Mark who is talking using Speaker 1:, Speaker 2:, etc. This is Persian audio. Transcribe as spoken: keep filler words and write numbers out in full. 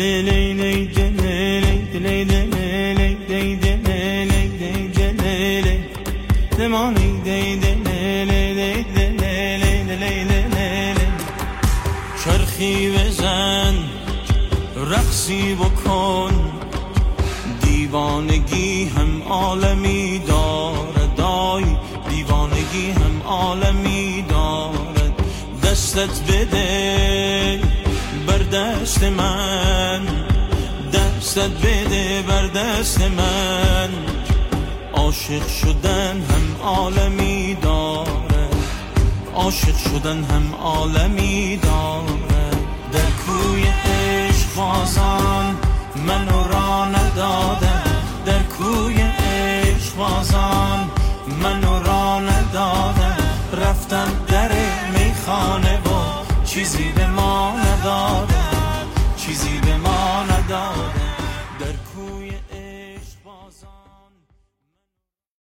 Speaker 1: دلی لی لی دلی لی دلی دلی لی دی دلی لی دی دلی لی دمانی دی دلی لی دی دلی لی دلی دلی لی چرخی بزن رقصی بکن دیوانگی هم عالمی دارد دای دیوانگی هم عالمی دارد دستت بده بر دست من دستت بده بر دست من عاشق شدن هم عالمی دارد عاشق شدن هم عالمی دارد در کوی عشق بازان منو را ندادن در کوی عشق بازان منو را ندادن رفتن در میخانه و چیزی به ما ندادن چیزی به ما ندادن